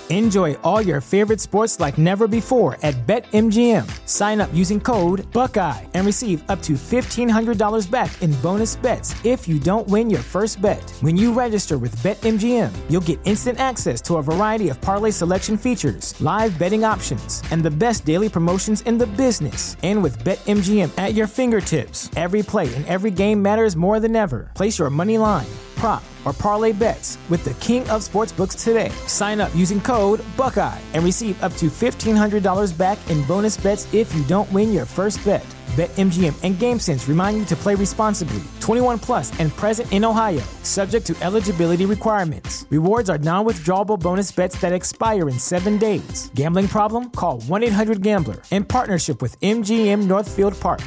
Enjoy all your favorite sports like never before at BetMGM. Sign up using code Buckeye and receive up to $1,500 back in bonus bets if you don't win your first bet. When you register with BetMGM, you'll get instant access to a variety of parlay selection features, live betting options, and the best daily promotions in the business. And with BetMGM at your fingertips, every play and every game matters more than ever. Place your money line, prop, or parlay bets with the king of sportsbooks today. Sign up using code Buckeye and receive up to $1,500 back in bonus bets if you don't win your first bet. BetMGM and GameSense remind you to play responsibly. 21 plus and present in Ohio, subject to eligibility requirements. Rewards are non-withdrawable bonus bets that expire in 7 days. Gambling problem? Call 1-800-GAMBLER. In partnership with MGM Northfield Park.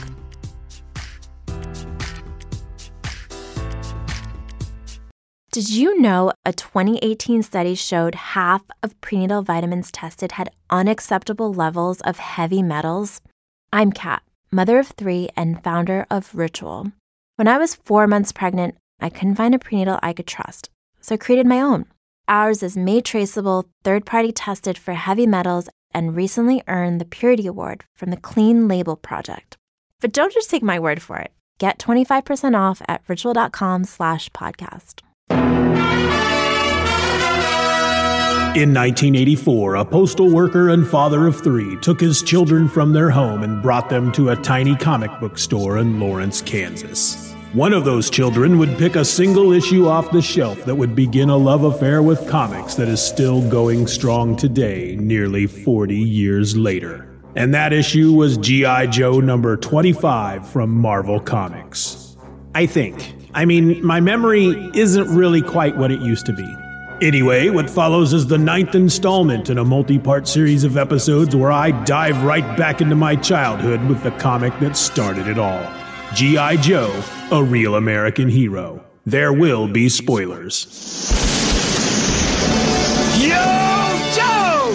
Did you know a 2018 study showed half of prenatal vitamins tested had unacceptable levels of heavy metals? I'm Kat, mother of 3 and founder of Ritual. When I was 4 months pregnant, I couldn't find a prenatal I could trust, so I created my own. Ours is made traceable, third-party tested for heavy metals, and recently earned the Purity Award from the Clean Label Project. But don't just take my word for it. Get 25% off at ritual.com/podcast. In 1984, a postal worker and father of 3 took his children from their home and brought them to a tiny comic book store in Lawrence, Kansas. One of those children would pick a single issue off the shelf that would begin a love affair with comics that is still going strong today, nearly 40 years later. And that issue was G.I. Joe number 25 from Marvel Comics. I mean, my memory isn't really quite what it used to be. Anyway, what follows is the 9th installment in a multi-part series of episodes where I dive right back into my childhood with the comic that started it all. G.I. Joe, a real American hero. There will be spoilers. Yo, Joe!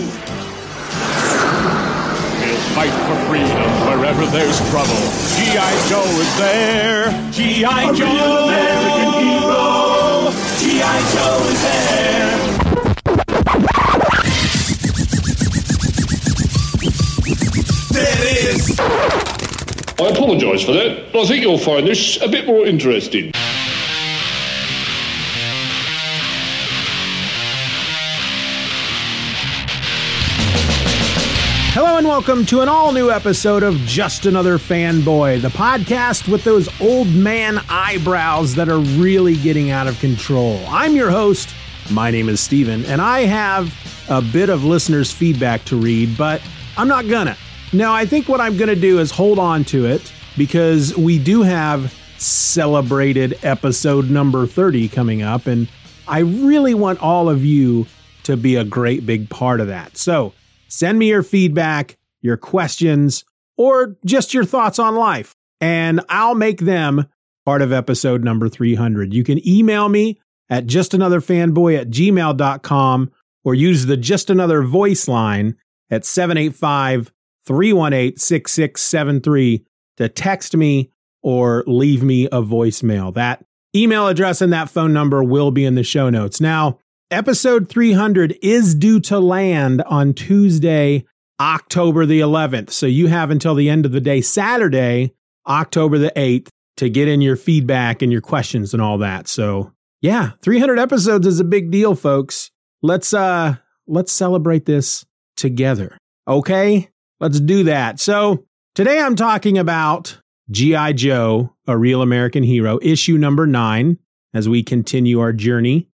We'll fight for freedom wherever there's trouble. G.I. Joe is there. G.I. Joe, real American hero. G.I. Joe is there. There it is. I apologise for that, but I think you'll find this a bit more interesting. Hello and welcome to an all-new episode of Just Another Fanboy, the podcast with those old man eyebrows that are really getting out of control. I'm your host, my name is Steven, and I have a bit of listeners' feedback to read, but I'm not gonna. No, I think what I'm gonna do is hold on to it, because we do have celebrated episode number 30 coming up, and I really want all of you to be a great big part of that. So, send me your feedback, your questions, or just your thoughts on life, and I'll make them part of episode number 300. You can email me at justanotherfanboy@gmail.com or use the Just Another voice line at 785-318-6673 to text me or leave me a voicemail. That email address and that phone number will be in the show notes. Now, episode 300 is due to land on Tuesday, October the 11th. So you have until the end of the day, Saturday, October the 8th, to get in your feedback and your questions and all that. So yeah, 300 episodes is a big deal, folks. Let's celebrate this together. Okay, let's do that. So today I'm talking about G.I. Joe, a real American hero, issue number 9, as we continue our journey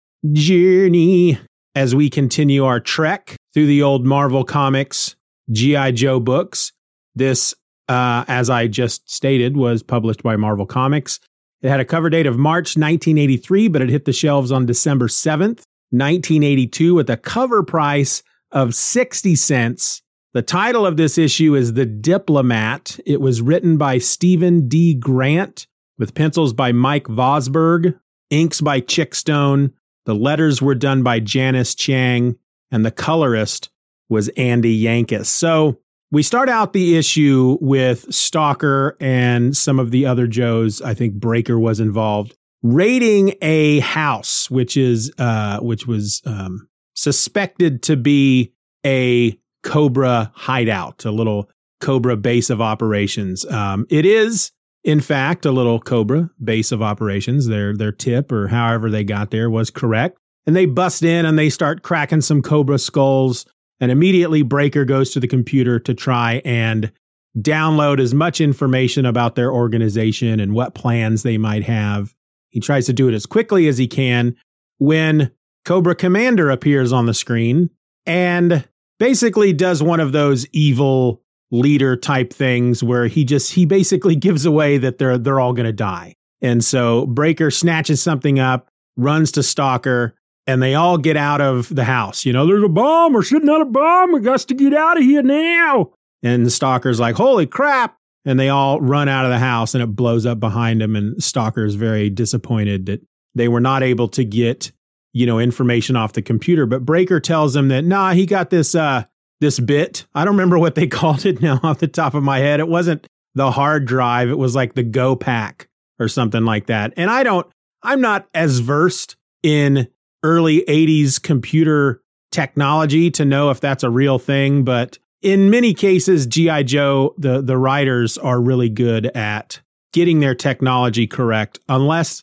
as we continue our trek through the old Marvel Comics G.I. Joe books. This, as I just stated, was published by Marvel Comics. It had a cover date of March 1983, but it hit the shelves on December 7th, 1982, with a cover price of 60 cents. The title of this issue is The Diplomat. It was written by Stephen D. Grant, with pencils by Mike Vosberg, inks by Chick Stone. The letters were done by Janice Chiang, and the colorist was Andy Yanchus. So we start out the issue with Stalker and some of the other Joes. I think Breaker was involved, raiding a house, which was suspected to be a Cobra hideout, a little Cobra base of operations. It is, in fact, a little Cobra base of operations. Their tip, or however they got there, was correct. And they bust in and they start cracking some Cobra skulls. And immediately Breaker goes to the computer to try and download as much information about their organization and what plans they might have. He tries to do it as quickly as he can when Cobra Commander appears on the screen and basically does one of those evil leader type things where he basically gives away that they're all going to die. And so Breaker snatches something up, runs to Stalker, and they all get out of the house. You know, there's a bomb. We're sitting on a bomb. We got to get out of here now. And the Stalker's like, holy crap. And they all run out of the house and it blows up behind them. And Stalker's very disappointed that they were not able to get, information off the computer. But Breaker tells them that, he got this bit. I don't remember what they called it now off the top of my head. It wasn't the hard drive. It was like the Go Pack or something like that. And I'm not as versed in early 80s computer technology to know if that's a real thing. But in many cases, G.I. Joe, the writers are really good at getting their technology correct, unless,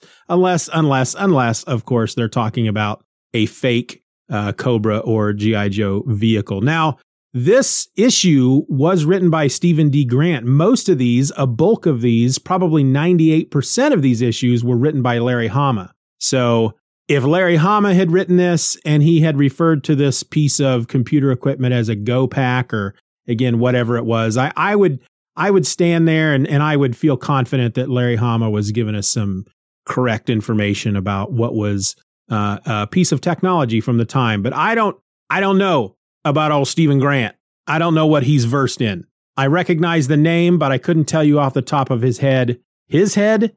of course, they're talking about a fake Cobra or G.I. Joe vehicle. Now, this issue was written by Stephen D. Grant. Most of these, a bulk of these, probably 98% of these issues were written by Larry Hama. So if Larry Hama had written this and he had referred to this piece of computer equipment as a Go Pack or, again, whatever it was, I would stand there and I would feel confident that Larry Hama was giving us some correct information about what was a piece of technology from the time. But I don't know about old Stephen Grant. I don't know what he's versed in. I recognize the name, but I couldn't tell you off the top of his head. His head?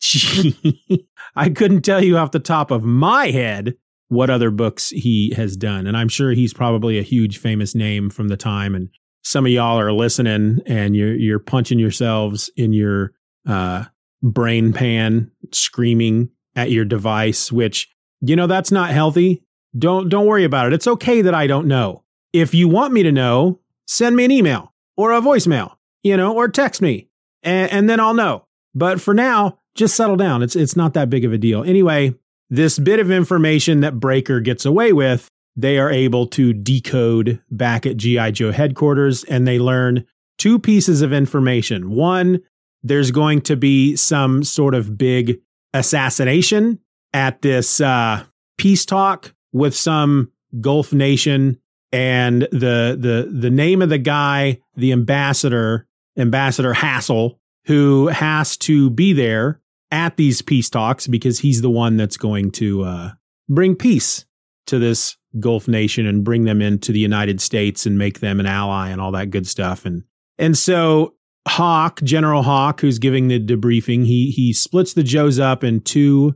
I couldn't tell you off the top of my head what other books he has done. And I'm sure he's probably a huge famous name from the time. And some of y'all are listening and you're punching yourselves in your brain pan, screaming at your device, which, that's not healthy. Don't worry about it. It's okay that I don't know. If you want me to know, send me an email or a voicemail, or text me and then I'll know. But for now, just settle down. It's not that big of a deal. Anyway, this bit of information that Breaker gets away with, they are able to decode back at G.I. Joe headquarters, and they learn two pieces of information. One, there's going to be some sort of big assassination at this peace talk with some Gulf nation, and the name of the guy, the Ambassador Hassel, who has to be there at these peace talks because he's the one that's going to bring peace to this Gulf nation and bring them into the United States and make them an ally and all that good stuff. And so General Hawk, who's giving the debriefing, he splits the Joes up in two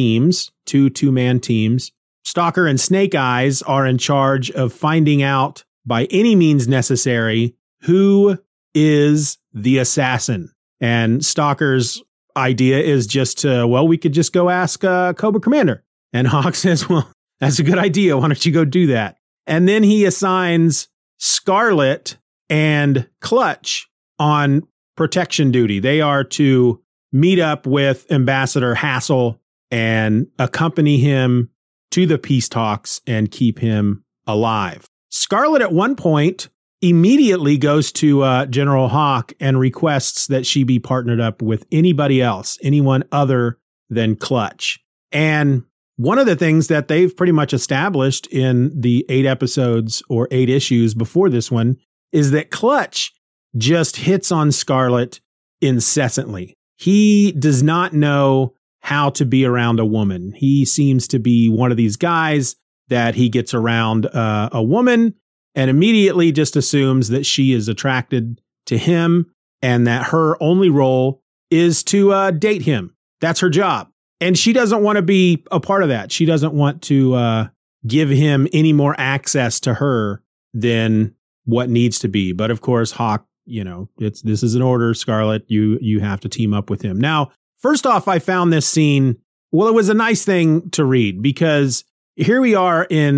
two-man teams. Stalker and Snake Eyes are in charge of finding out by any means necessary who is the assassin. And Stalker's idea is just we could just go ask Cobra Commander. And Hawk says, well, that's a good idea. Why don't you go do that? And then he assigns Scarlet and Clutch on protection duty. They are to meet up with Ambassador Hassel and accompany him to the peace talks and keep him alive. Scarlet at one point immediately goes to General Hawk and requests that she be partnered up with anybody else, anyone other than Clutch. And one of the things that they've pretty much established in the 8 episodes or 8 issues before this one is that Clutch just hits on Scarlet incessantly. He does not know how to be around a woman. He seems to be one of these guys that he gets around a woman and immediately just assumes that she is attracted to him and that her only role is to date him. That's her job. And she doesn't want to be a part of that. She doesn't want to give him any more access to her than what needs to be. But of course, Hawk, this is an order, Scarlet. You have to team up with him. Now, first off, I found this scene, it was a nice thing to read because here we are in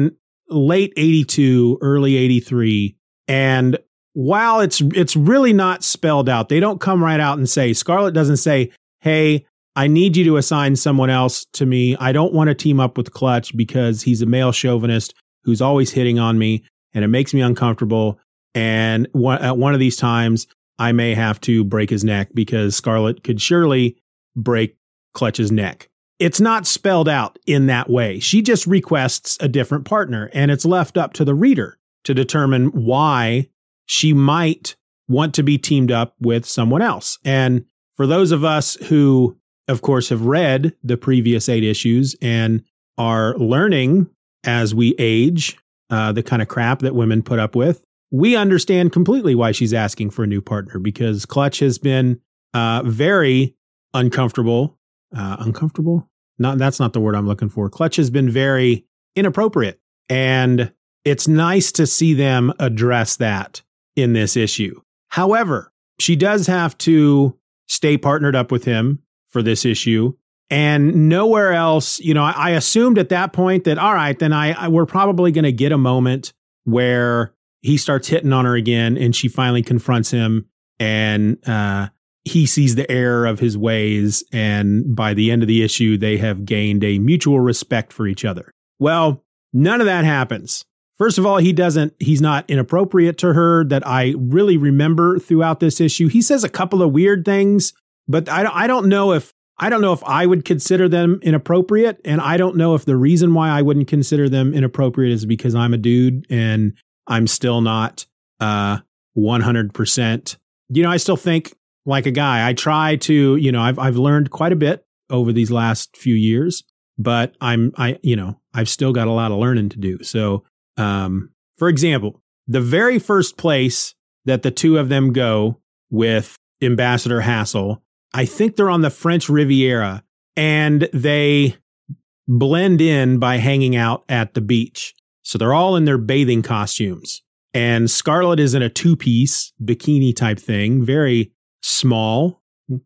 late 82, early 83. And while it's really not spelled out, they don't come right out and say, Scarlett doesn't say, hey, I need you to assign someone else to me. I don't want to team up with Clutch because he's a male chauvinist who's always hitting on me and it makes me uncomfortable. And at one of these times, I may have to break his neck because Scarlett could surely break Clutch's neck. It's not spelled out in that way. She just requests a different partner, and it's left up to the reader to determine why she might want to be teamed up with someone else. And for those of us who, of course, have read the previous 8 issues and are learning as we age the kind of crap that women put up with, we understand completely why she's asking for a new partner, because Clutch has been very uncomfortable. That's not the word I'm looking for. Clutch has been very inappropriate. And it's nice to see them address that in this issue. However, she does have to stay partnered up with him for this issue. And nowhere else, I assumed at that point that, all right, then we're probably going to get a moment where he starts hitting on her again and she finally confronts him and he sees the error of his ways. And by the end of the issue, they have gained a mutual respect for each other. Well, none of that happens. First of all, he's not inappropriate to her that I really remember throughout this issue. He says a couple of weird things, but I don't know if I would consider them inappropriate. And I don't know if the reason why I wouldn't consider them inappropriate is because I'm a dude and I'm still not 100%. I still think like a guy. I try to, I've learned quite a bit over these last few years, but I've still got a lot of learning to do. So, for example, the very first place that the two of them go with Ambassador Hassel, I think they're on the French Riviera, and they blend in by hanging out at the beach. So they're all in their bathing costumes. And Scarlett is in a 2-piece bikini type thing, very small,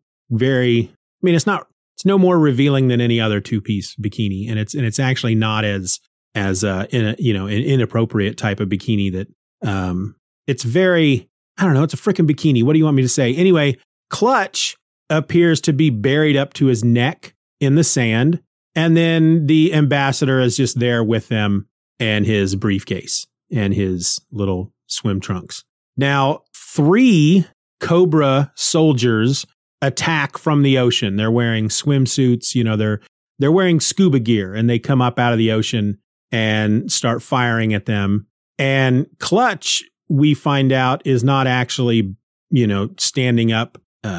it's no more revealing than any other 2-piece bikini. And it's actually not as an inappropriate type of bikini that, it's very, I don't know, it's a freaking bikini. What do you want me to say? Anyway, Clutch appears to be buried up to his neck in the sand. And then the ambassador is just there with them and his briefcase and his little swim trunks. Now, 3 Cobra soldiers attack from the ocean. They're wearing swimsuits, they're wearing scuba gear, and they come up out of the ocean and start firing at them. And Clutch, we find out, is not actually, standing up,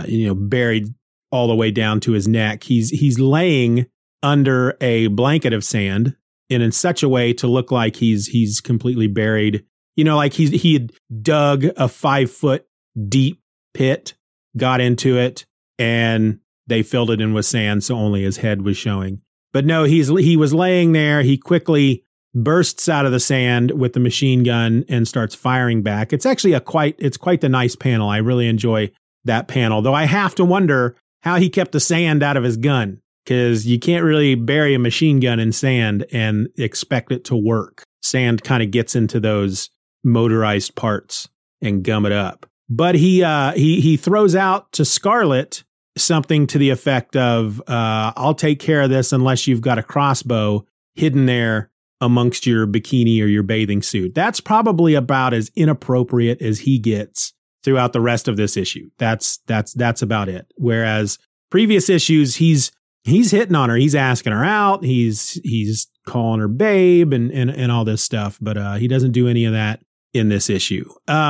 buried all the way down to his neck. He's laying under a blanket of sand in such a way to look like he's completely buried. Like he had dug a 5-foot deep pit, got into it, and they filled it in with sand, so only his head was showing. But no, he was laying there. He quickly bursts out of the sand with the machine gun and starts firing back. It's actually quite the nice panel. I really enjoy that panel, though I have to wonder how he kept the sand out of his gun, because you can't really bury a machine gun in sand and expect it to work. Sand kind of gets into those motorized parts and gum it up. But he throws out to Scarlett something to the effect of, I'll take care of this unless you've got a crossbow hidden there amongst your bikini or your bathing suit. That's probably about as inappropriate as he gets throughout the rest of this issue. That's about it. Whereas previous issues, he's hitting on her. He's asking her out. He's calling her babe and all this stuff. But he doesn't do any of that in this issue.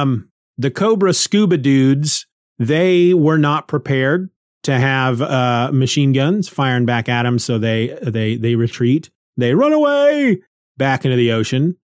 The Cobra scuba dudes, they were not prepared to have machine guns firing back at them, so they retreat. They run away back into the ocean.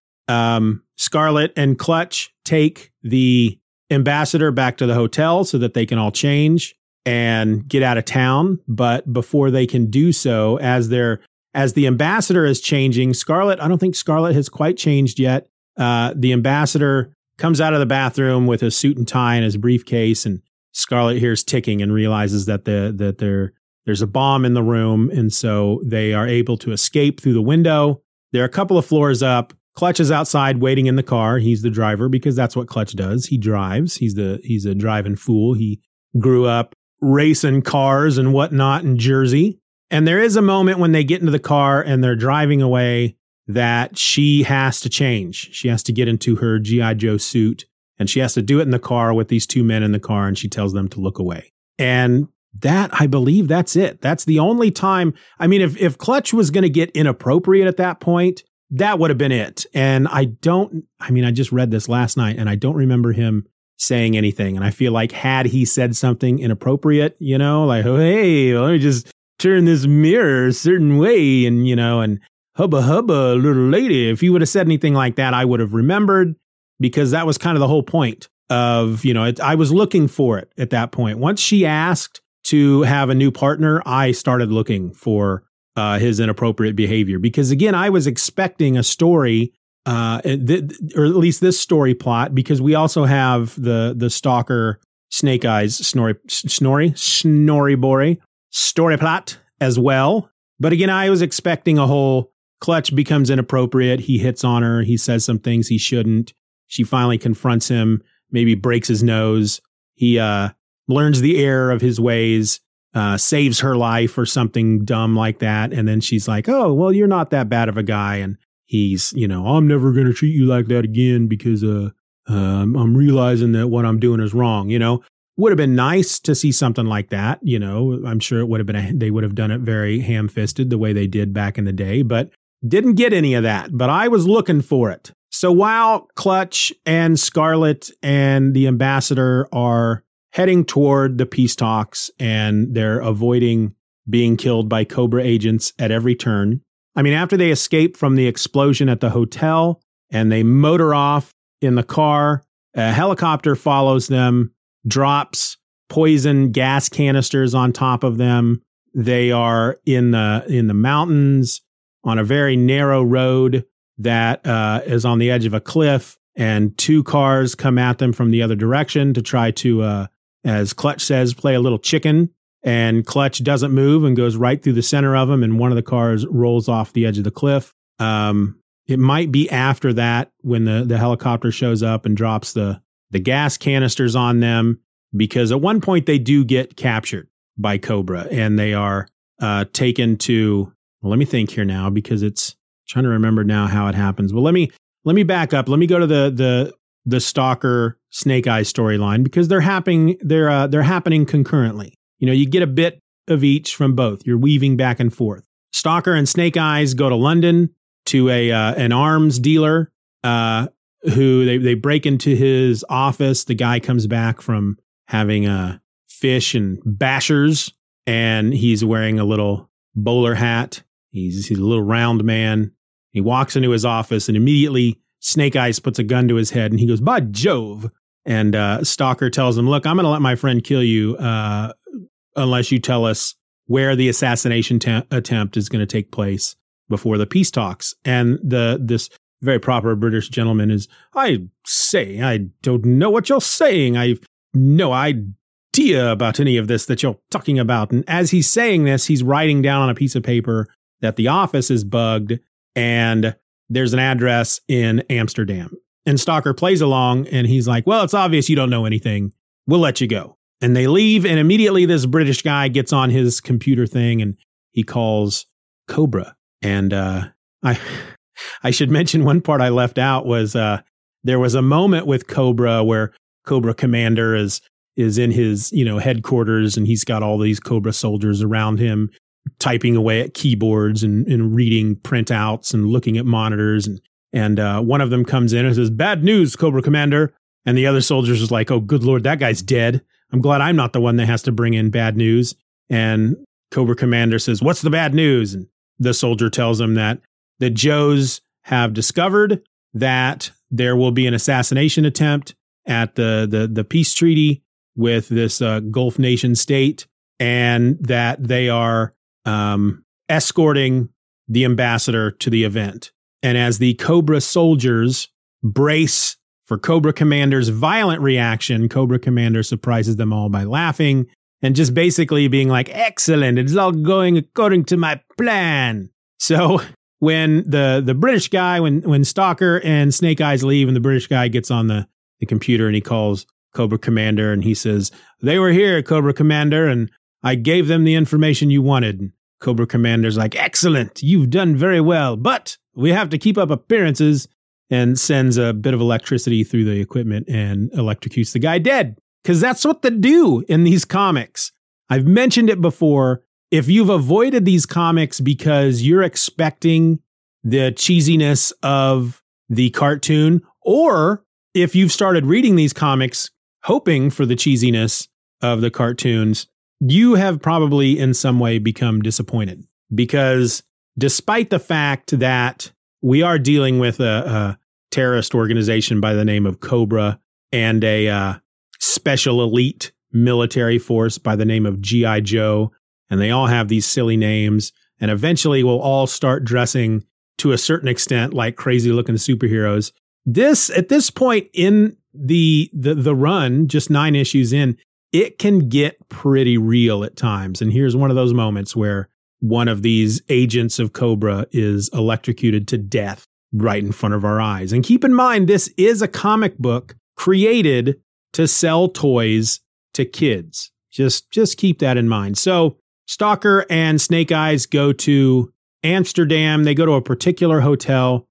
Scarlett and Clutch take the ambassador back to the hotel so that they can all change and get out of town. But before they can do so, as the ambassador is changing, I don't think Scarlett has quite changed yet. The ambassador comes out of the bathroom with his suit and tie and his briefcase, and Scarlett hears ticking and realizes that there's a bomb in the room, and so they are able to escape through the window. They're a couple of floors up, Clutch is outside waiting in the car. He's the driver because that's what Clutch does. He drives. He's a driving fool. He grew up racing cars and whatnot in Jersey. And there is a moment when they get into the car and they're driving away that she has to change. She has to get into her G.I. Joe suit, and she has to do it in the car with these two men in the car, and she tells them to look away. And that, I believe that's it. That's the only time. I mean, if Clutch was going to get inappropriate at that point, that would have been it. And I just read this last night and I don't remember him saying anything. And I feel like had he said something inappropriate, like, oh, hey, let me just turn this mirror a certain way and, and hubba hubba, little lady. If he would have said anything like that, I would have remembered, because that was kind of the whole point of, I was looking for it at that point. Once she asked to have a new partner, I started looking for his inappropriate behavior, because again, I was expecting a story, or at least this story plot, because we also have the stalker Snake Eyes Snorri story plot as well. But again, I was expecting a whole Clutch becomes inappropriate. He hits on her. He says some things he shouldn't. She finally confronts him, maybe breaks his nose. He learns the error of his ways, saves her life or something dumb like that. And then she's like, oh, well, you're not that bad of a guy. And he's, I'm never going to treat you like that again because I'm realizing that what I'm doing is wrong. Would have been nice to see something like that. I'm sure it would have been, they would have done it very ham-fisted the way they did back in the day, but didn't get any of that. But I was looking for it. So while Clutch and Scarlet and the ambassador are heading toward the peace talks and they're avoiding being killed by Cobra agents at every turn. I mean, after they escape from the explosion at the hotel and they motor off in the car, a helicopter follows them, drops poison gas canisters on top of them. They are in the mountains on a very narrow road that is on the edge of a cliff, and two cars come at them from the other direction to try to, as Clutch says, play a little chicken. And Clutch doesn't move and goes right through the center of them, and one of the cars rolls off the edge of the cliff. It might be after that when the helicopter shows up and drops the gas canisters on them, because at one point they do get captured by Cobra and they are taken to, well, let me think here now, because it's trying to remember now how it happens. Well, let me back up. Let me go to the Stalker Snake Eyes storyline, because they're happening concurrently. You get a bit of each from both. You're weaving back and forth. Stalker and Snake Eyes go to London to an arms dealer who they break into his office. The guy comes back from having fish and bashers, and he's wearing a little bowler hat. He's a little round man. He walks into his office, and immediately Snake Eyes puts a gun to his head, and he goes, "By Jove!" And Stalker tells him, "Look, I'm going to let my friend kill you unless you tell us where the assassination attempt is going to take place before the peace talks." And this very proper British gentleman is, "I say, I don't know what you're saying. I've no idea about any of this that you're talking about." And as he's saying this, he's writing down on a piece of paper that the office is bugged and there's an address in Amsterdam. And Stalker plays along and he's like, "Well, it's obvious you don't know anything. We'll let you go." And they leave, and immediately this British guy gets on his computer thing and he calls Cobra. And I should mention one part I left out was there was a moment with Cobra where Cobra Commander is in his headquarters, and he's got all these Cobra soldiers around him typing away at keyboards and reading printouts and looking at monitors. And one of them comes in and says, "Bad news, Cobra Commander." And the other soldiers is like, "Oh, good Lord, that guy's dead. I'm glad I'm not the one that has to bring in bad news." And Cobra Commander says, "What's the bad news?" And the soldier tells him that the Joes have discovered that there will be an assassination attempt at the peace treaty with this Gulf nation state, and that they are escorting the ambassador to the event. And as the Cobra soldiers brace for Cobra Commander's violent reaction, Cobra Commander surprises them all by laughing and just basically being like, "Excellent, it's all going according to my plan." So when the British guy, when Stalker and Snake Eyes leave, and the British guy gets on the computer and he calls Cobra Commander and he says, "They were here, Cobra Commander, and I gave them the information you wanted." And Cobra Commander's like, "Excellent, you've done very well, but we have to keep up appearances," and sends a bit of electricity through the equipment and electrocutes the guy dead. Because that's what they do in these comics. I've mentioned it before. If you've avoided these comics because you're expecting the cheesiness of the cartoon, or if you've started reading these comics hoping for the cheesiness of the cartoons, you have probably in some way become disappointed. Because despite the fact that we are dealing with a terrorist organization by the name of Cobra and a special elite military force by the name of G.I. Joe, and they all have these silly names, and eventually will all start dressing to a certain extent like crazy looking superheroes. At this point in the run, just 9 issues in, it can get pretty real at times. And here's one of those moments where one of these agents of Cobra is electrocuted to death right in front of our eyes. And keep in mind, this is a comic book created to sell toys to kids. Just keep that in mind. So Stalker and Snake Eyes go to Amsterdam. They go to a particular hotel.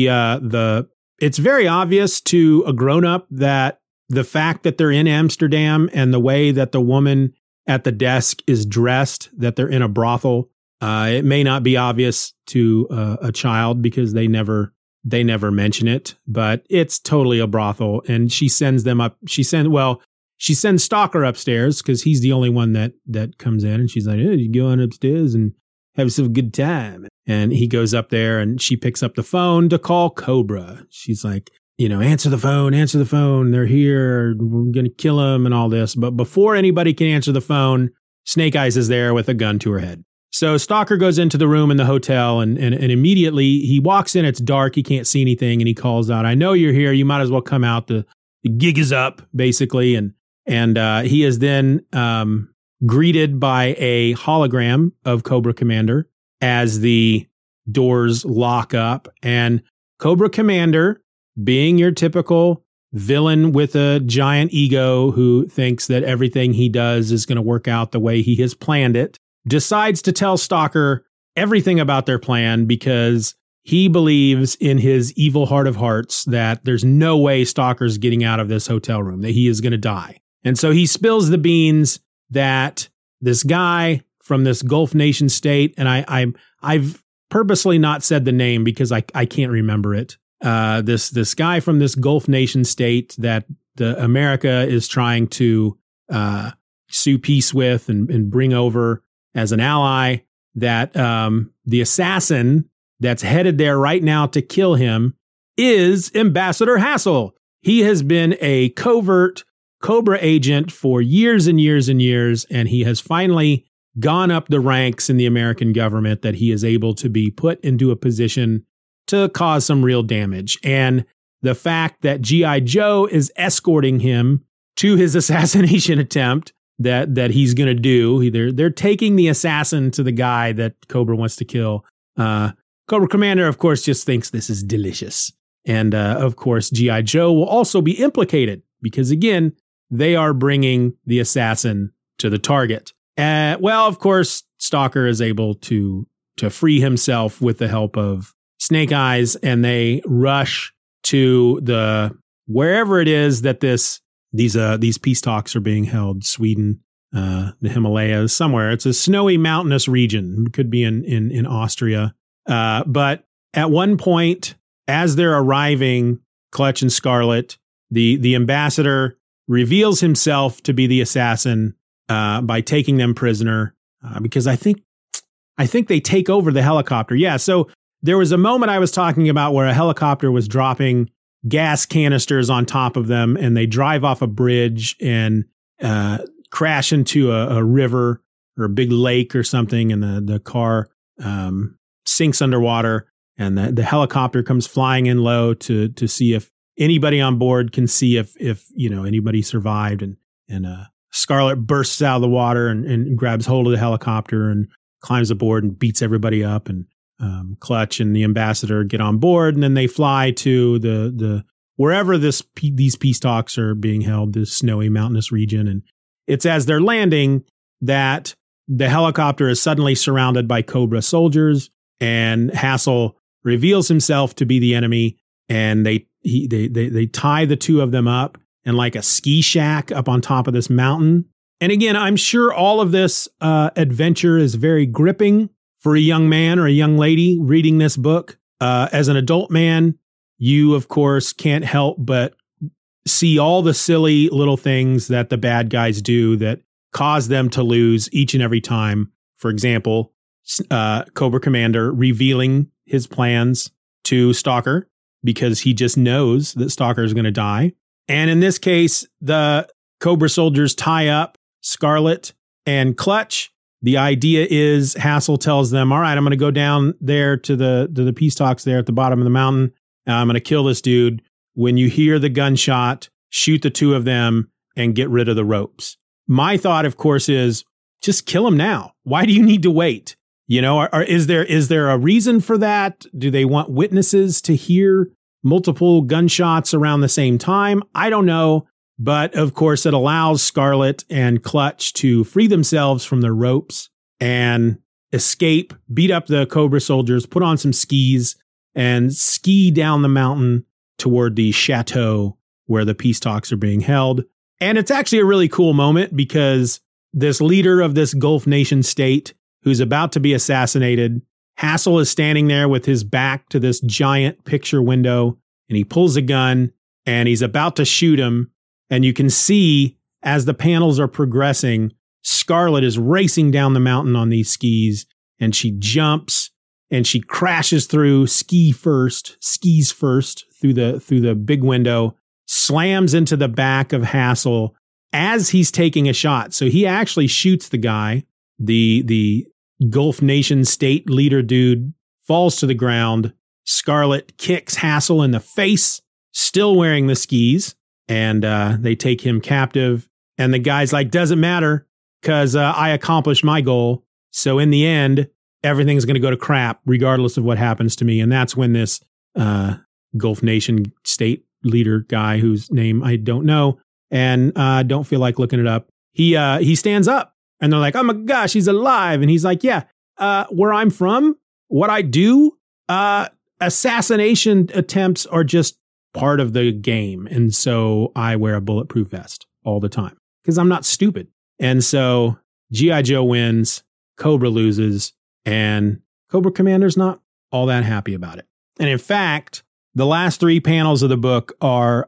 It's very obvious to a grown-up that the fact that they're in Amsterdam and the way that the woman at the desk is dressed, that they're in a brothel, it may not be obvious to a child because they never mention it, but it's totally a brothel. And she sends them up. She sends Stalker upstairs because he's the only one that comes in, and she's like, "Hey, you go on upstairs and have some good time." And he goes up there and she picks up the phone to call Cobra. She's like, "Answer the phone. They're here. We're going to kill them," and all this. But before anybody can answer the phone, Snake Eyes is there with a gun to her head. So Stalker goes into the room in the hotel and immediately he walks in. It's dark. He can't see anything. And he calls out, "I know you're here. You might as well come out. The gig is up," basically. And he is then greeted by a hologram of Cobra Commander as the doors lock up. And Cobra Commander, being your typical villain with a giant ego who thinks that everything he does is going to work out the way he has planned it, decides to tell Stalker everything about their plan because he believes in his evil heart of hearts that there's no way Stalker's getting out of this hotel room, that he is going to die. And so he spills the beans that this guy from this Gulf nation state, and I've purposely not said the name because I can't remember it. This guy from this Gulf nation state that the America is trying to sue peace with and bring over as an ally, that the assassin that's headed there right now to kill him is Ambassador Hassel. He has been a covert Cobra agent for years and years and years, and he has finally gone up the ranks in the American government that he is able to be put into a position to cause some real damage. And the fact that G.I. Joe is escorting him to his assassination attempt that he's going to do, they're taking the assassin to the guy that Cobra wants to kill. Cobra Commander, of course, just thinks this is delicious. And of course, G.I. Joe will also be implicated because, again, they are bringing the assassin to the target. Well, of course, Stalker is able to free himself with the help of Snake Eyes, and they rush to wherever it is that these peace talks are being held. Sweden, the Himalayas, somewhere. It's a snowy mountainous region. It could be in Austria. But at one point, as they're arriving, Clutch and Scarlet, the ambassador reveals himself to be the assassin by taking them prisoner because I think they take over the helicopter. Yeah, so there was a moment I was talking about where a helicopter was dropping gas canisters on top of them, and they drive off a bridge and crash into a river or a big lake or something, and the car sinks underwater, and the helicopter comes flying in low to see if anybody on board can see if anybody survived, and Scarlet bursts out of the water and grabs hold of the helicopter and climbs aboard and beats everybody up, and Clutch and the ambassador get on board, and then they fly to the wherever these peace talks are being held, this snowy mountainous region. And it's as they're landing that the helicopter is suddenly surrounded by Cobra soldiers, and Hassel reveals himself to be the enemy, and they tie the two of them up in like a ski shack up on top of this mountain. And again, I'm sure all of this adventure is very gripping for a young man or a young lady reading this book. As an adult man, you, of course, can't help but see all the silly little things that the bad guys do that cause them to lose each and every time. For example, Cobra Commander revealing his plans to Stalker because he just knows that Stalker is going to die. And in this case, the Cobra soldiers tie up Scarlet and Clutch. The idea is Hassel tells them, all right, I'm going to go down there to the peace talks there at the bottom of the mountain. I'm going to kill this dude. When you hear the gunshot, shoot the two of them and get rid of the ropes. My thought, of course, is just kill them now. Why do you need to wait? You know, is there a reason for that? Do they want witnesses to hear multiple gunshots around the same time? I don't know. But of course, it allows Scarlet and Clutch to free themselves from their ropes and escape, beat up the Cobra soldiers, put on some skis, and ski down the mountain toward the chateau where the peace talks are being held. And it's actually a really cool moment because this leader of this Gulf nation state who's about to be assassinated, Hassel is standing there with his back to this giant picture window, and he pulls a gun and he's about to shoot him. And you can see as the panels are progressing, Scarlet is racing down the mountain on these skis, and she jumps and she crashes through skis first through the big window, slams into the back of Hassel as he's taking a shot. So he actually shoots the guy. The Gulf nation state leader dude falls to the ground. Scarlet kicks Hassel in the face, still wearing the skis. And they take him captive. And the guy's like, doesn't matter because I accomplished my goal. So in the end, everything's going to go to crap regardless of what happens to me. And that's when this Gulf nation state leader guy, whose name I don't know and don't feel like looking it up, he stands up and they're like, oh my gosh, he's alive. And he's like, yeah, where I'm from, what I do, assassination attempts are just part of the game. And so I wear a bulletproof vest all the time because I'm not stupid. And so G.I. Joe wins, Cobra loses, and Cobra Commander's not all that happy about it. And in fact, the last three panels of the book are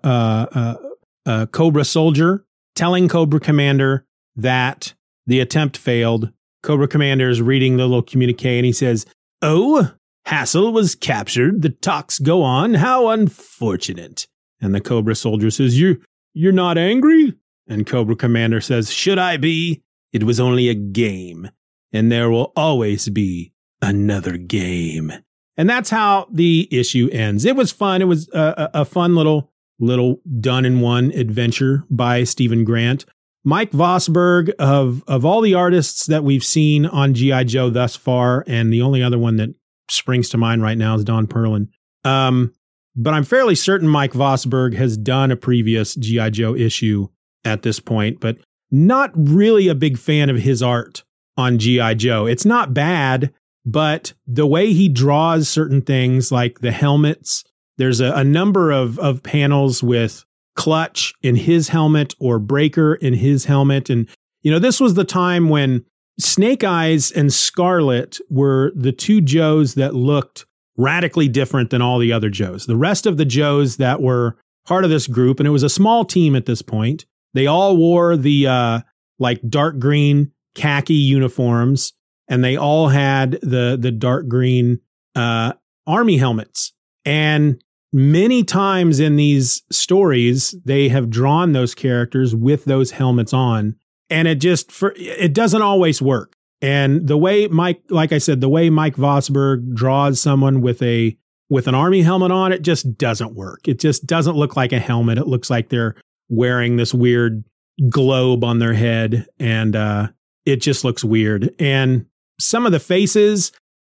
a Cobra soldier telling Cobra Commander that the attempt failed. Cobra Commander is reading the little communique and he says, "Oh, Hassel was captured. The talks go on. How unfortunate." And the Cobra soldier says, You're not angry? And Cobra Commander says, "Should I be? It was only a game, and there will always be another game." And that's how the issue ends. It was fun. It was a fun little done-in-one adventure by Stephen Grant. Mike Vosburgh, of all the artists that we've seen on G.I. Joe thus far, and the only other one that springs to mind right now is Don Perlin. But I'm fairly certain Mike Vosburgh has done a previous G.I. Joe issue at this point, but not really a big fan of his art on G.I. Joe. It's not bad, but the way he draws certain things like the helmets, there's a number of panels with Clutch in his helmet or Breaker in his helmet. And, you know, this was the time when Snake Eyes and Scarlet were the two Joes that looked radically different than all the other Joes. The rest of the Joes that were part of this group, and it was a small team at this point, they all wore the like dark green khaki uniforms, and they all had the dark green army helmets. And many times in these stories, they have drawn those characters with those helmets on, and it doesn't always work. And the way Mike Vosburgh draws someone with an army helmet on, it just doesn't work. It just doesn't look like a helmet. It looks like they're wearing this weird globe on their head, and it just looks weird. And some of the faces,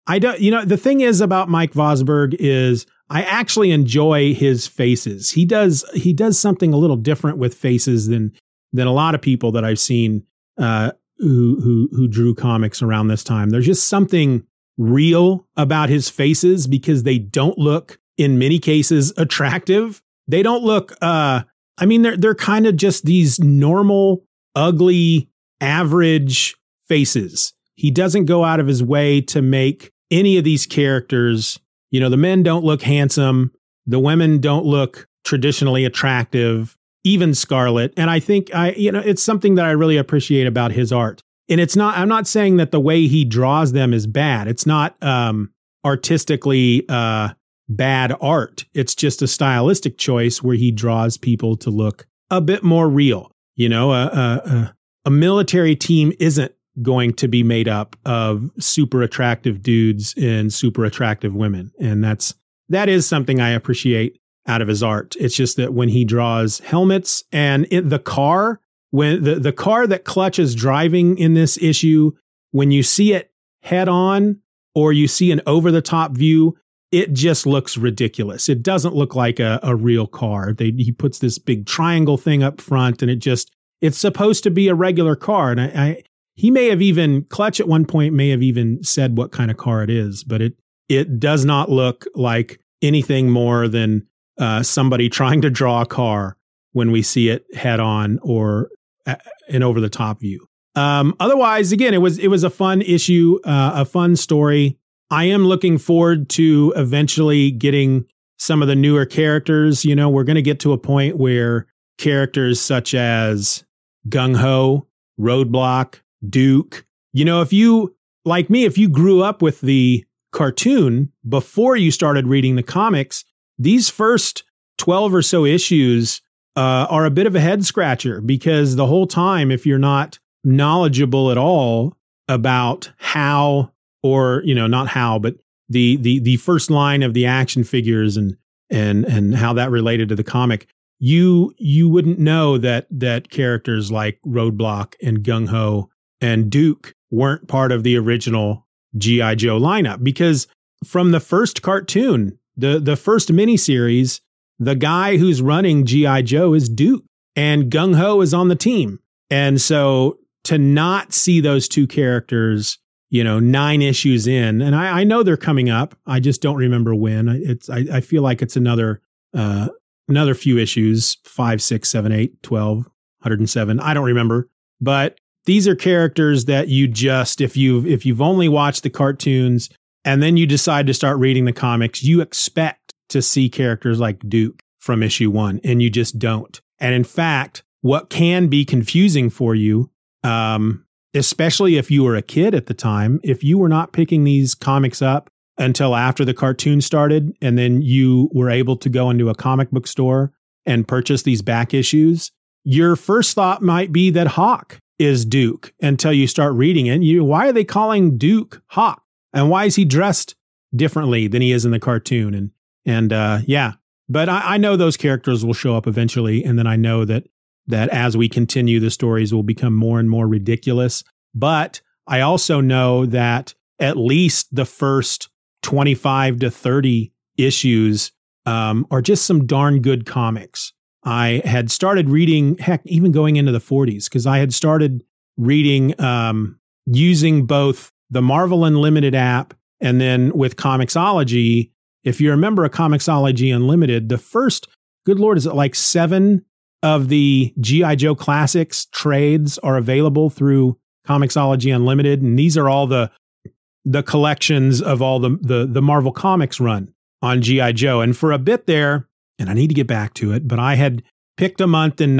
I don't, the thing is about Mike Vosburgh is I actually enjoy his faces. He does something a little different with faces than a lot of people that I've seen who drew comics around this time. There's just something real about his faces because they don't look, in many cases, attractive. They don't look, they're kind of just these normal, ugly, average faces. He doesn't go out of his way to make any of these characters, the men don't look handsome. The women don't look traditionally attractive, even Scarlet. And I think it's something that I really appreciate about his art. And I'm not saying that the way he draws them is bad. It's not artistically bad art. It's just a stylistic choice where he draws people to look a bit more real. A military team isn't going to be made up of super attractive dudes and super attractive women. And that is something I appreciate out of his art. It's just that when he draws helmets and the car, when the car that Clutch is driving in this issue, when you see it head on or you see an over the top view, it just looks ridiculous. It doesn't look like a real car. He puts this big triangle thing up front and it's supposed to be a regular car. And he may have even, Clutch at one point may have even said what kind of car it is, but it does not look like anything more than somebody trying to draw a car when we see it head on or an over the top view. Otherwise, again, it was a fun issue, a fun story. I am looking forward to eventually getting some of the newer characters. We're going to get to a point where characters such as Gung Ho, Roadblock, Duke, if you, like me, if you grew up with the cartoon before you started reading the comics, these first 12 or so issues are a bit of a head scratcher because the whole time, if you're not knowledgeable at all about how, or, not how, but the first line of the action figures and how that related to the comic, you wouldn't know that characters like Roadblock and Gung Ho and Duke weren't part of the original G.I. Joe lineup, because from the first cartoon, the first miniseries, the guy who's running G.I. Joe is Duke and Gung Ho is on the team. And so to not see those two characters, 9 issues in, and I know they're coming up. I just don't remember when. I feel like it's another few issues, 5, 6, 7, 8, 12, 107. I don't remember, but these are characters that you just, if you've only watched the cartoons and then you decide to start reading the comics, you expect to see characters like Duke from issue 1, and you just don't. And in fact, what can be confusing for you, especially if you were a kid at the time, if you were not picking these comics up until after the cartoon started, and then you were able to go into a comic book store and purchase these back issues, your first thought might be that Hawk is Duke until you start reading it. Why are they calling Duke Hawk? And why is he dressed differently than he is in the cartoon? But I know those characters will show up eventually. And then I know that as we continue, the stories will become more and more ridiculous. But I also know that at least the first 25 to 30 issues are just some darn good comics. I had started reading, heck, even going into the 40s, because I had started reading using both the Marvel Unlimited app and then with Comixology. If you remember a Comixology Unlimited, the first, good Lord, is it like 7 of the G.I. Joe Classics trades are available through Comixology Unlimited. And these are all the collections of all the Marvel Comics run on G.I. Joe. And for a bit there, and I need to get back to it, but I had picked a month in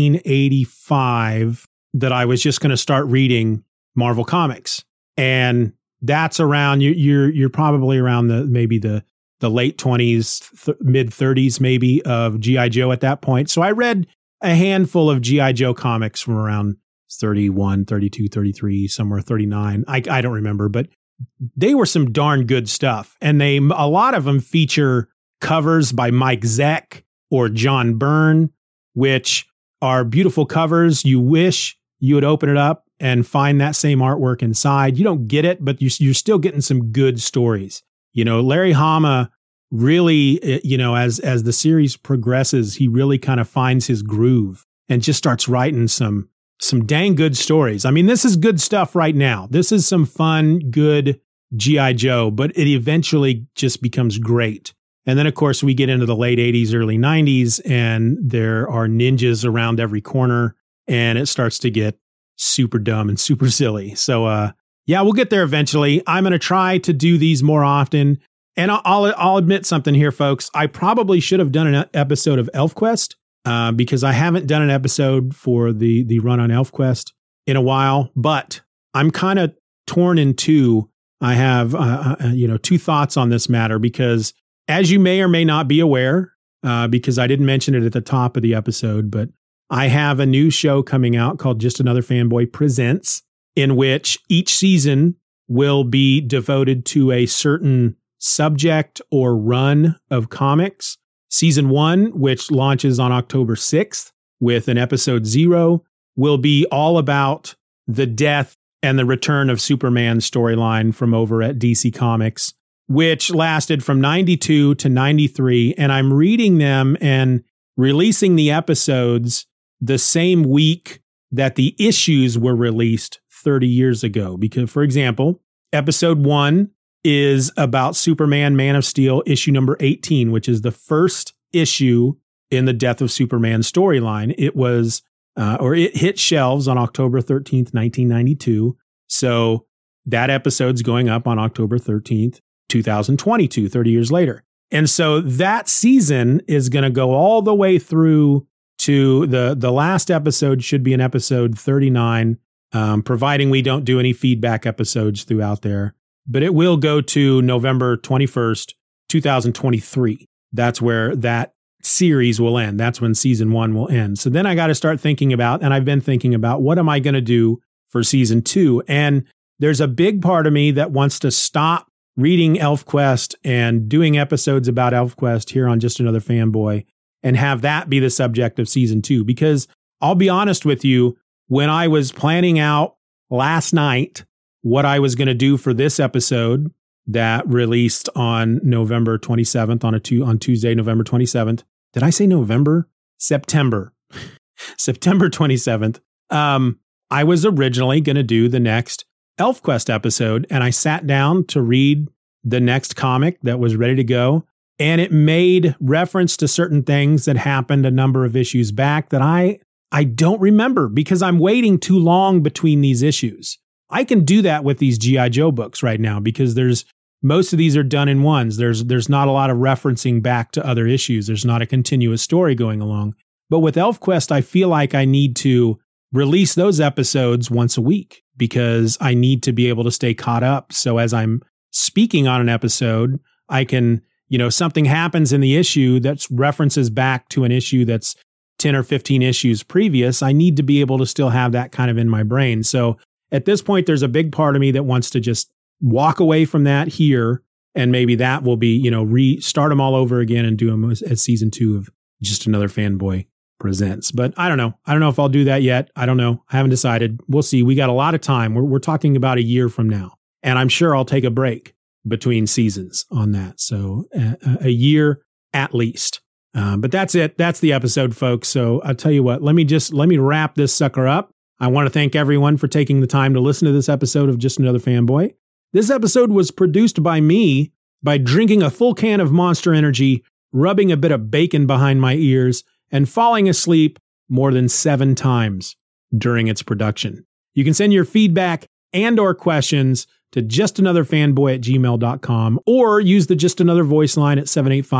1985 that I was just going to start reading Marvel Comics. And that's around, you're probably around the late 20s, mid 30s maybe of G.I. Joe at that point. So I read a handful of G.I. Joe comics from around 31, 32, 33, somewhere 39. I don't remember, but they were some darn good stuff. And a lot of them feature covers by Mike Zeck or John Byrne, which are beautiful covers. You wish you would open it up and find that same artwork inside. You don't get it, but you're still getting some good stories. You know, Larry Hama really, you know, as the series progresses, he really kind of finds his groove and just starts writing some dang good stories. I mean, this is good stuff right now. This is some fun, good G.I. Joe, but it eventually just becomes great. And then, of course, we get into the late 80s, early 90s, and there are ninjas around every corner, and it starts to get super dumb and super silly. So, yeah, we'll get there eventually. I'm going to try to do these more often. And I'll admit something here, folks. I probably should have done an episode of ElfQuest because I haven't done an episode for the run on ElfQuest in a while, but I'm kind of torn in two. I have, two thoughts on this matter because as you may or may not be aware, because I didn't mention it at the top of the episode, but I have a new show coming out called Just Another Fanboy Presents, in which each season will be devoted to a certain subject or run of comics. Season 1, which launches on October 6th with an episode 0, will be all about the death and the return of Superman storyline from over at DC Comics, which lasted from 92 to 93. And I'm reading them and releasing the episodes the same week that the issues were released 30 years ago. Because, for example, episode 1 is about Superman Man of Steel issue number 18, which is the first issue in the Death of Superman storyline. It was, it hit shelves on October 13th, 1992. So that episode's going up on October 13th, 2022, 30 years later. And so that season is going to go all the way through to the last episode should be an episode 39, providing we don't do any feedback episodes throughout there. But it will go to November 21st, 2023. That's where that series will end. That's when season 1 will end. So then I got to start thinking about, and I've been thinking about, what am I going to do for season 2? And there's a big part of me that wants to stop reading ElfQuest and doing episodes about ElfQuest here on Just Another Fanboy and have that be the subject of season 2. Because I'll be honest with you, when I was planning out last night what I was going to do for this episode that released on November 27th, on Tuesday, November 27th. Did I say November? September 27th. I was originally going to do the next ElfQuest episode, and I sat down to read the next comic that was ready to go, and it made reference to certain things that happened a number of issues back that I don't remember because I'm waiting too long between these issues. I can do that with these G.I. Joe books right now because most of these are done in ones. There's not a lot of referencing back to other issues. There's not a continuous story going along. But with ElfQuest, I feel like I need to release those episodes once a week because I need to be able to stay caught up. So as I'm speaking on an episode, I can, something happens in the issue that references back to an issue that's 10 or 15 issues previous. I need to be able to still have that kind of in my brain. So at this point, there's a big part of me that wants to just walk away from that here. And maybe that will be, restart them all over again and do them as season 2 of Just Another Fanboy Presents. But I don't know. I don't know if I'll do that yet. I don't know. I haven't decided. We'll see. We got a lot of time. We're talking about a year from now. And I'm sure I'll take a break between seasons on that. So a year at least. But that's it. That's the episode, folks. So I'll tell you what, let me wrap this sucker up. I want to thank everyone for taking the time to listen to this episode of Just Another Fanboy. This episode was produced by me by drinking a full can of Monster Energy, rubbing a bit of bacon behind my ears, and falling asleep more than 7 times during its production. You can send your feedback and or questions to justanotherfanboy@gmail.com or use the Just Another voice line at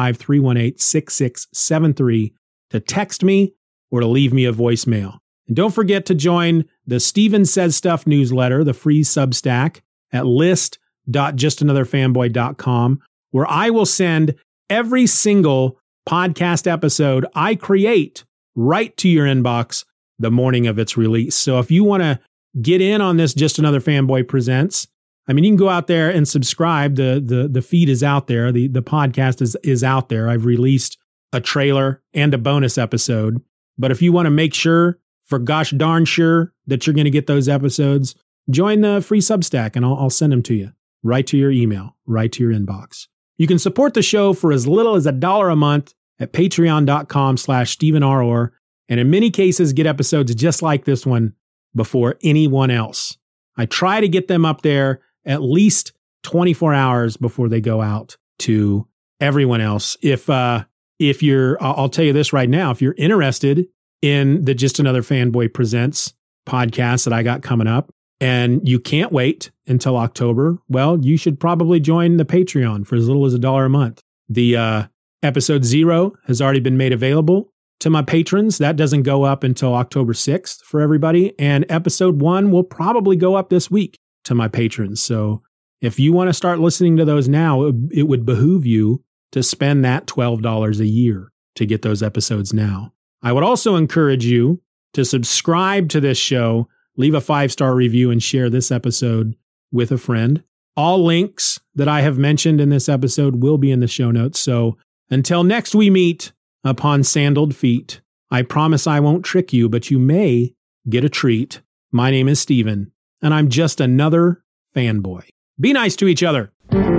785-318-6673 to text me or to leave me a voicemail. And don't forget to join the Steven Says Stuff newsletter, the free Substack, at list.justanotherfanboy.com, where I will send every single podcast episode I create right to your inbox the morning of its release. So if you want to get in on this Just Another Fanboy Presents, you can go out there and subscribe. The feed is out there. The podcast is out there. I've released a trailer and a bonus episode. But if you want to make sure for gosh darn sure that you're going to get those episodes, join the free Substack and I'll send them to you right to your email, right to your inbox. You can support the show for as little as $1 a month at patreon.com/Stephen R. Orr, and in many cases get episodes just like this one before anyone else. I try to get them up there at least 24 hours before they go out to everyone else. If you're, I'll tell you this right now, if you're interested in the Just Another Fanboy Presents podcast that I got coming up, and you can't wait until October, well, you should probably join the Patreon for as little as $1 a month. The episode 0 has already been made available to my patrons. That doesn't go up until October 6th for everybody. And episode 1 will probably go up this week to my patrons. So if you want to start listening to those now, it would behoove you to spend that $12 a year to get those episodes now. I would also encourage you to subscribe to this show, leave a 5-star review, and share this episode with a friend. All links that I have mentioned in this episode will be in the show notes. So until next we meet upon sandaled feet, I promise I won't trick you, but you may get a treat. My name is Stephen, and I'm just another fanboy. Be nice to each other.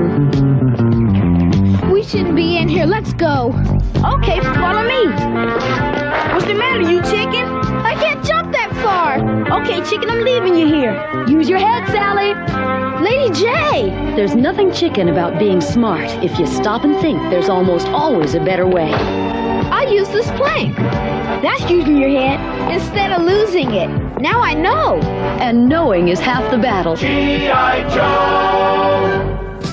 We shouldn't be in here. Let's go. Okay, follow me. What's the matter, you chicken? I can't jump that far. Okay, chicken, I'm leaving you here. Use your head, Sally. Lady J. There's nothing chicken about being smart. If you stop and think, there's almost always a better way. I use this plank. That's using your head instead of losing it. Now I know. And knowing is half the battle. G.I. Joe!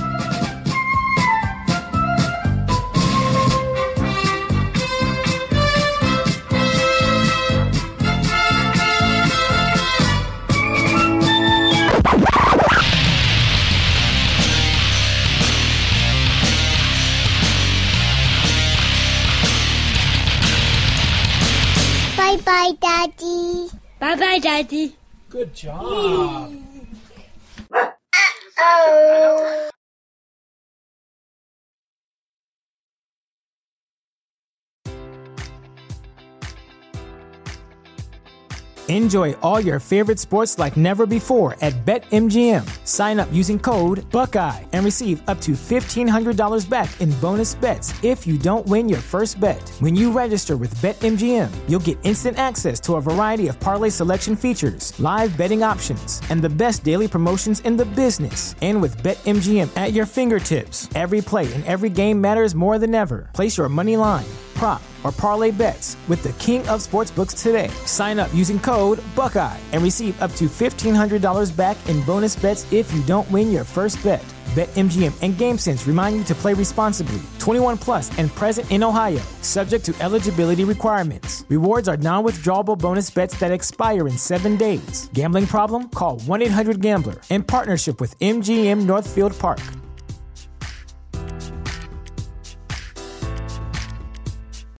Bye-bye, Daddy. Bye-bye, Daddy. Good job. Uh-oh. Enjoy all your favorite sports like never before at BetMGM. Sign up using code Buckeye and receive up to $1,500 back in bonus bets if you don't win your first bet. When you register with BetMGM, you'll get instant access to a variety of parlay selection features, live betting options, and the best daily promotions in the business. And with BetMGM at your fingertips, every play and every game matters more than ever. Place your money line, prop, or parlay bets with the king of sportsbooks today. Sign up using code Buckeye and receive up to $1,500 back in bonus bets if you don't win your first bet. BetMGM and GameSense remind you to play responsibly. 21 plus and present in Ohio, subject to eligibility requirements. Rewards are non-withdrawable bonus bets that expire in 7 days. Gambling problem? Call 1-800-GAMBLER in partnership with MGM Northfield Park.